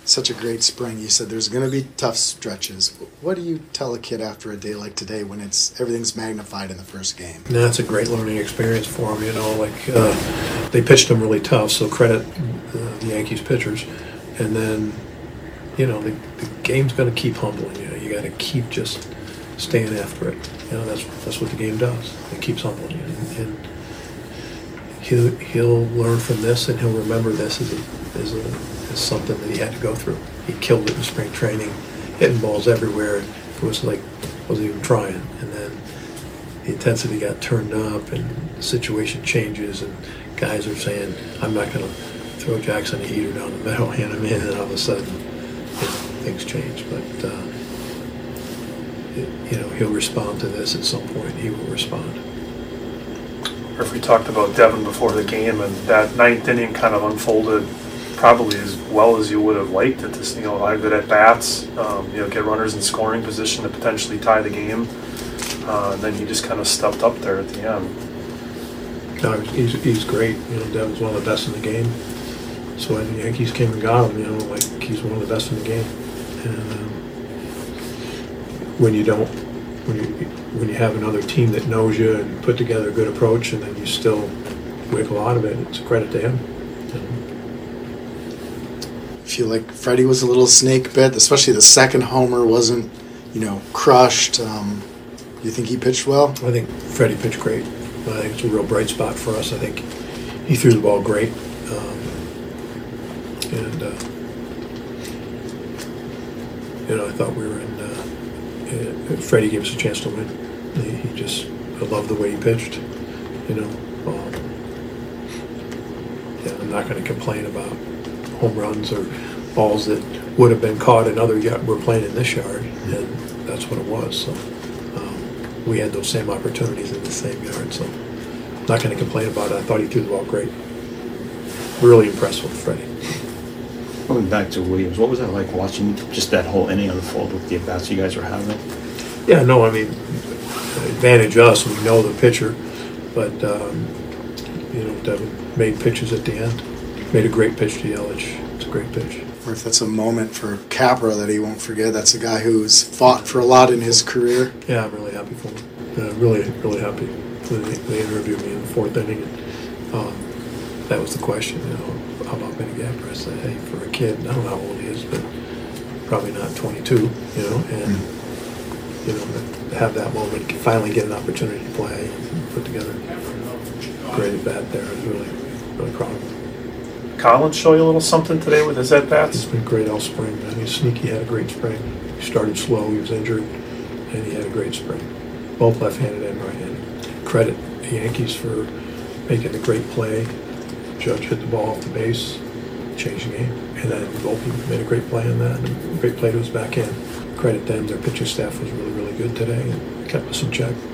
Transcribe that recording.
such a great spring. You said there's going to be tough stretches. What do you tell a kid after a day like today when everything's magnified in the first game? That's a great learning experience for them. They pitched them really tough, so credit the Yankees pitchers. And then, the game's going to keep humbling you. You got to keep just staying after it. That's what the game does. It keeps humbling you. And he'll learn from this, and he'll remember this as something that he had to go through. He killed it in spring training, hitting balls everywhere. It was like wasn't even trying. And then the intensity got turned up, and the situation changes, and guys are saying, "I'm not going to throw Jackson a heater down the middle, hand him in," and all of a sudden, things change. But he'll respond to this at some point. He will respond. Or if we talked about Devin before the game, and that ninth inning kind of unfolded probably as well as you would have liked it to, have good at bats, get runners in scoring position to potentially tie the game. And then he just kind of stepped up there at the end. No, he's great. Devin's one of the best in the game. So when the Yankees came and got him, he's one of the best in the game. And when you have another team that knows you and put together a good approach, and then you still wiggle out of it, it's a credit to him. I feel like Freddie was a little snake bit, especially the second homer wasn't, crushed. You think he pitched well? I think Freddie pitched great. I think it's a real bright spot for us. I think he threw the ball great. I thought we were in. Freddie gave us a chance to win. I love the way he pitched. I'm not going to complain about home runs or balls that would have been caught in other yard. We're playing in this yard, and that's what it was. So we had those same opportunities in the same yard. So I'm not going to complain about it. I thought he threw the ball great. Really impressed with Freddie. Going back to Williams, what was that like watching just that whole inning unfold with the at-bats you guys were having? Yeah, no, advantage us. We know the pitcher, but Devin made pitches at the end. Made a great pitch to Yelich. It's a great pitch. Or if that's a moment for Capra that he won't forget, that's a guy who's fought for a lot in his career. Yeah, I'm really happy for him. Really, really happy. They interviewed me in the fourth inning, and that was the question. How about Benny Capra? I said, hey, for a kid, I don't know how old he is, but probably not 22. And to have that moment, finally get an opportunity to play, and put together a great at bat there. I was really, really proud of him. Collins show you a little something today with his at-bats? He's been great all spring, man. He's sneaky, had a great spring. He started slow, he was injured, and he had a great spring. Both left-handed and right-handed. Credit the Yankees for making a great play. Judge hit the ball off the base, changed the game. And then Volpe made a great play on that, and a great play to his back end. Credit them, their pitching staff was really, really good today and kept us in check.